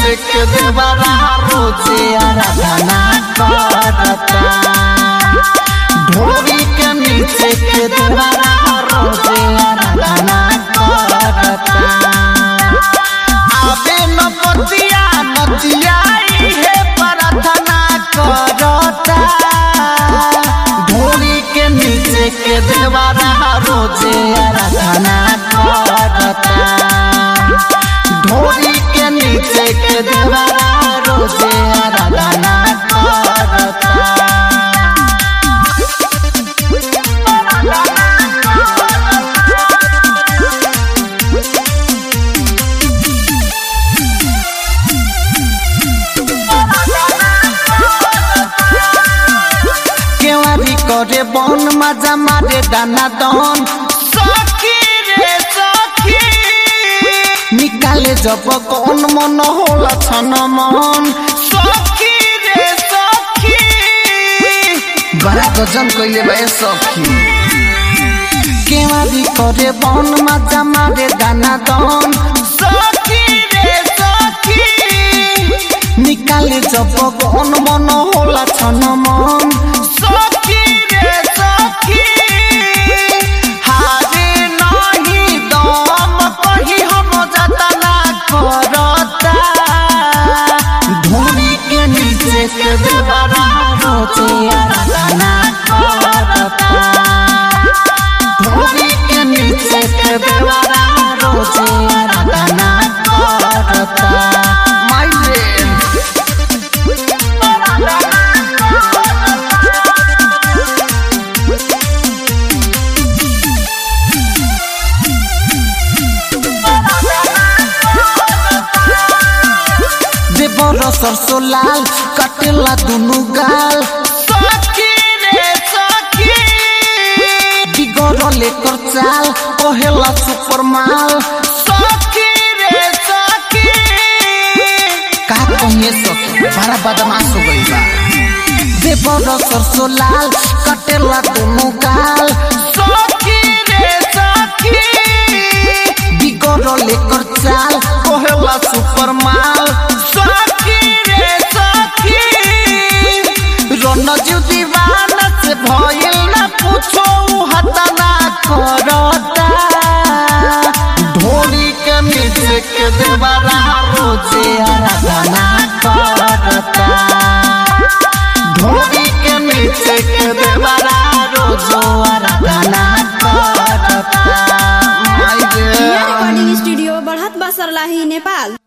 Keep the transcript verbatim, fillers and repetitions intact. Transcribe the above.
नीचे के देवरा रोजे आराधना करता। ढोरी के नीचे के देवरा रोजे आराधना करता। आवे न पतिया नदिया इहे प्रार्थना करता। ढोरी के नीचे के देवरा रोजे आराधना करता। ढोरी के नीचे के देवरा रोजे आराधना करता। केवारी करे बन मजा मारे दाना दन सखी रे सखी। निकाले जब कौन मन होला छन मन सखी रे सखी। बड़ा गजन कइले बा सखी। केवारी करे बन मजा मारे दाना दन सखी रे सखी। निकाले जब कौन मन होला छन मन सखी रे सखी। हारे नहीं दम कही हम जतना करता। ढोरी के नीचे के देवरा रोजे आराधना करता। ढोरी के नीचे के देवरा रोजे आराधना करता। माइले सरसो लाल कटेला दुनु गाल सखी रे सखी। बिगड़ लेकर चाल कहेला सुपर माल सखी रे सखी। का कहिए सखी बड़ा बदमाश हो गई बा। देवर सरसो लाल कटेला दुनु गाल सखी रे सखी। बिगड़ लेकर चाल कहेला सुपर माल सखी रे सखी। रनजू दीवाना से भइल ना पूछो हतना करता। ढोरी के नीचे के देवरा रोजे आराधना करता। ढोरी के नीचे के देवरा रोजो आराधना करता। रिकॉर्डिंग स्टूडियो बढ़त बसरलाही नेपाल।